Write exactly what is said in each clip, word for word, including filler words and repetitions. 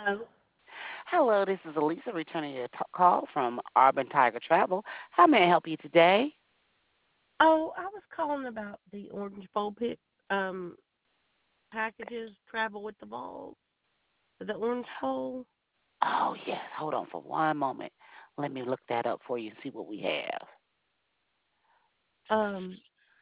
Hello. Hello, this is Elisa returning your t- call from Auburn Tiger Travel. How may I help you today? Oh, I was calling about the Orange Bowl pick um packages, travel with the balls for the Orange Bowl. Oh, yes. Hold on for one moment. Let me look that up for you and see what we have. Um,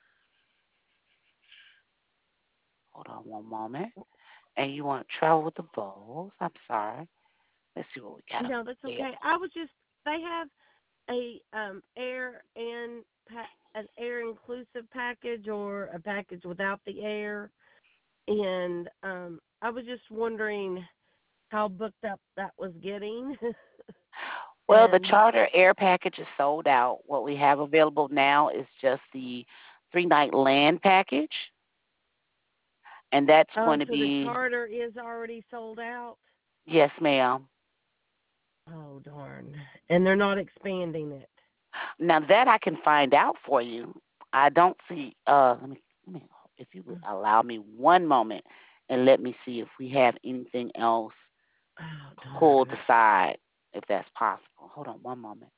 Hold on one moment. And you want to travel with the bowls? I'm sorry. Let's see what we got no, that's okay. available. I was just they have a um air and pa- an air inclusive package or a package without the air, and um I was just wondering how booked up that was getting, Well, the and charter air package is sold out. What we have available now is just the three night land package, and that's oh, going to so the be, charter is already sold out. yes, ma'am. Oh darn! And they're not expanding it. Now that I can find out for you. I don't see. Uh, let me, let me. If you would allow me one moment, and let me see if we have anything else Oh pulled darn! aside, if that's possible. Hold on one moment.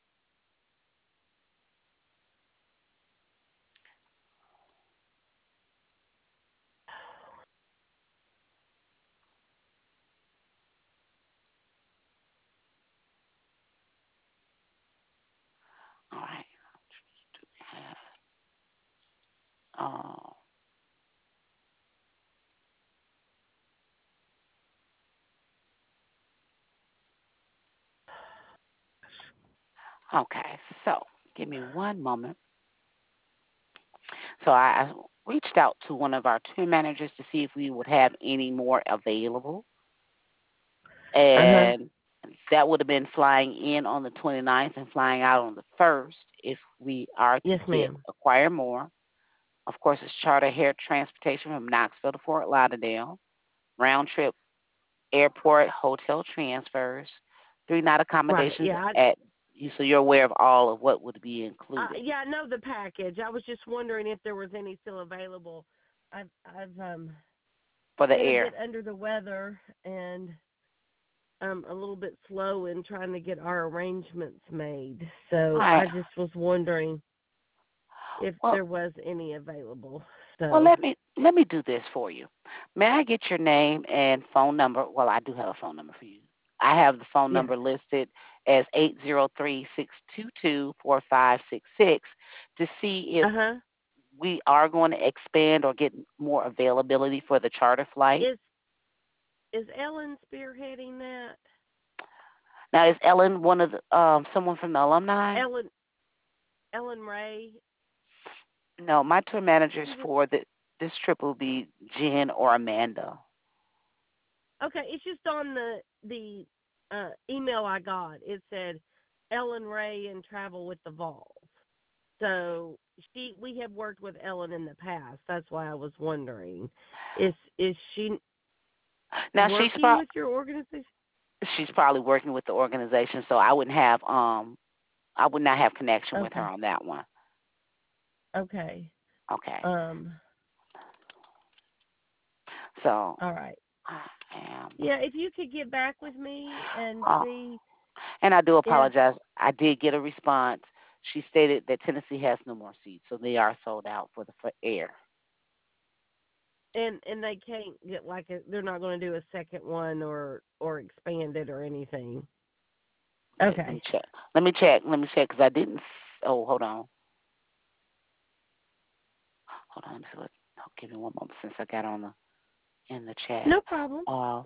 All right. Do we have? Oh, okay. So give me one moment. So I, I reached out to one of our tour managers to see if we would have any more available, Uh huh. and that would have been flying in on the twenty-ninth and flying out on the first if we are to Yes, get ma'am. acquire more. Of course, it's charter air transportation from Knoxville to Fort Lauderdale, round trip airport hotel transfers, three night Right. accommodations Yeah. at you, so you're aware of all of what would be I, uh, included yeah. I know the package. I was just wondering if there was any still available. I've I've um for the been a air. bit under the weather and um a little bit slow in trying to get our arrangements made. All So right. I just was wondering if Well, there was any available. well, So let me let me do this for you. May I get your name and phone number? Well, I do have a phone number for you. I have the phone yes. number listed as eight zero three six two two four five six six to see if Uh huh. we are going to expand or get more availability for the charter flight. Is is Ellen spearheading that? Now, is Ellen one of the um someone from the alumni? Ellen Ellen Ray. No, my tour managers She was for the this trip will be Jen or Amanda. okay. It's just on the the uh, email I got. It said Ellen Ray and Travel with the Vols. So she we have worked with Ellen in the past. That's why I was wondering, is is she Now she's working pro- with your organization? she's probably working with the organization, so I wouldn't have um I would not have connection with her Okay. on that one. Okay. Okay. Um. So All right. I am Yeah. If you could get back with me and oh, see and I do if apologize. I did get a response. She stated that Tennessee has no more seats, so they are sold out for the for air. and and they can't get like a, they're not going to do a second one or or expand it or anything. Okay, let me Okay. check. Let me check. Let me check because I didn't. Oh, hold on. Hold on. Let me see what. Oh, give me one moment since I got on the in the chat. No problem. Uh,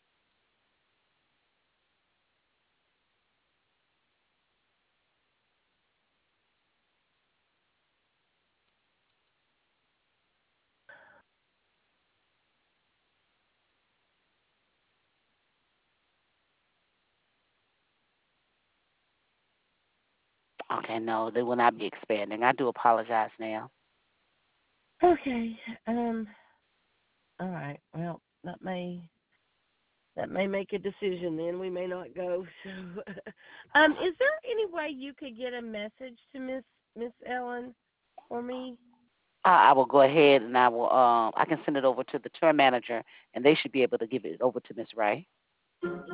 okay, no, they will not be expanding. I do apologize now. Okay. Um. All right. Well, that may that may make a decision. Then we may not go. So, um, is there any way you could get a message to Miss Miss Ellen for me? Uh, I will go ahead and I will. Um, I can send it over to the tour manager, and they should be able to give it over to Miss Ray.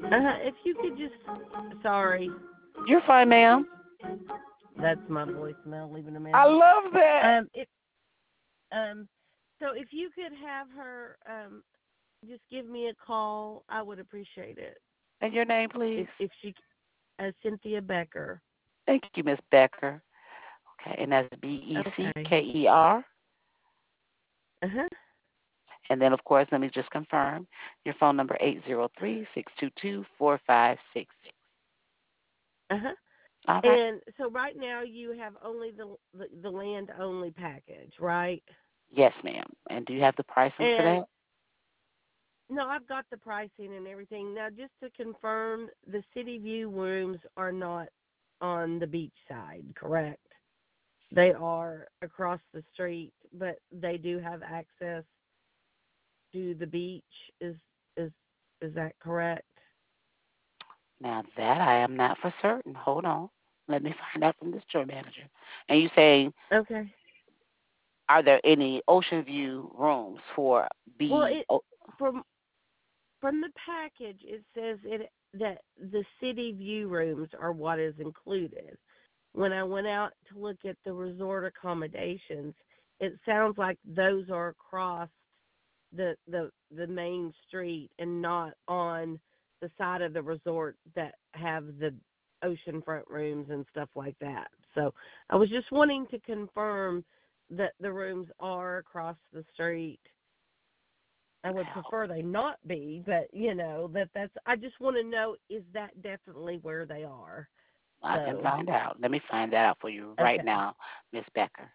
Uh, if you could just, sorry, You're fine, ma'am. that's my voicemail. Leaving a I message. love that. Um, if um, so if you could have her um, just give me a call, I would appreciate it. And your name, please? If if she, uh, Cynthia Becker. Thank you, Miss Becker. Okay, and that's B E C Okay. K E R. Uh huh. And then, of course, let me just confirm your phone number eight zero three, six two two, four five six six. Uh huh. All right. And so right now you have only the the, the land only package, right? Yes, ma'am. And do you have the pricing for And that? no, I've got the pricing and everything. Now, just to confirm, the City View rooms are not on the beach side, correct? They are across the street, but they do have access to the beach. Is is is that correct? Now, that I am not for certain. Hold on. Let me find out from the store manager. And you saying, Okay. are there any ocean view rooms for Well, B? it Oh, from from the package it says it that the City View rooms are what is included. When I went out to look at the resort accommodations, it sounds like those are across the the the main street and not on the side of the resort that have the oceanfront rooms and stuff like that. So I was just wanting to confirm that the rooms are across the street. I would prefer they not be, but you know that that's. I just want to know, is that definitely where they are? I can So find out. Let me find that out for you right okay. now, Miss Becker.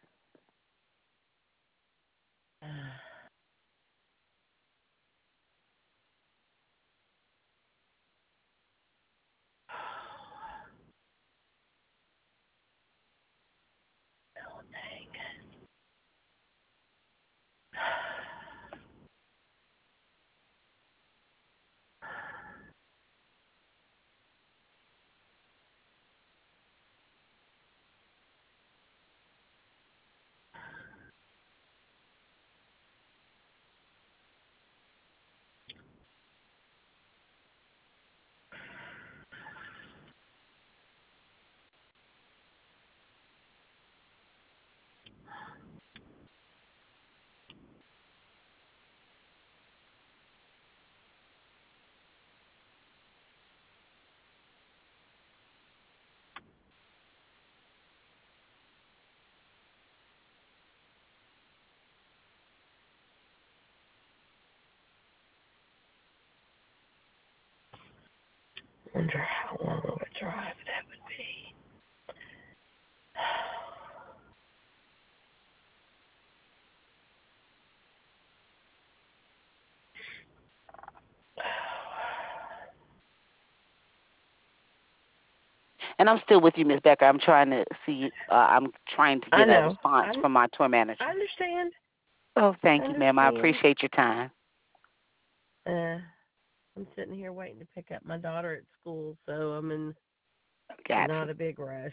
Oh, dang. Wonder how long of a drive that would be. And I'm still with you, Miss Becker. I'm trying to see. Uh, I'm trying to I get a know. response I from my tour I manager. understand. Oh, I thank you, ma'am. I understand. appreciate your time. Uh, I'm sitting here waiting to pick up my daughter at school, so I'm in Gotcha. not a big rush.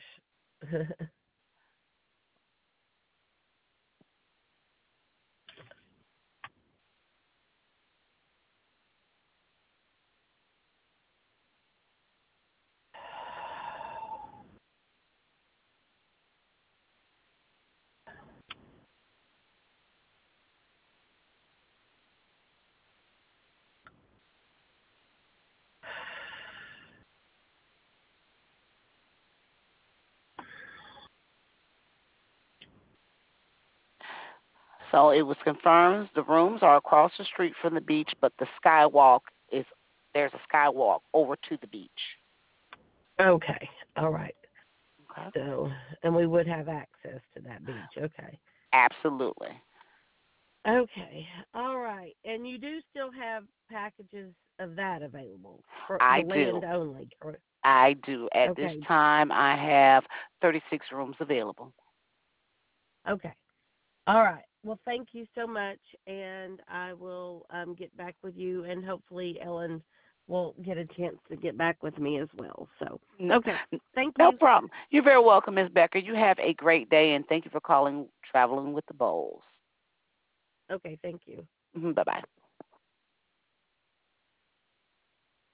So it was confirmed the rooms are across the street from the beach, but the skywalk is there's a skywalk over to the beach. Okay. All right. Okay. So, and we would have access to that beach. Okay. Absolutely. Okay. All right. And you do still have packages of that available for the I land do. only, correct? I do. At this Okay. time, I have thirty-six rooms available. Okay. All right. Well, thank you so much, and I will um, get back with you, and hopefully Ellen will get a chance to get back with me as well. So, No, okay. Thank no you. problem. You're very welcome, Miss Becker. You have a great day, and thank you for calling Traveling with the Bowls. Okay. Thank you. Bye bye.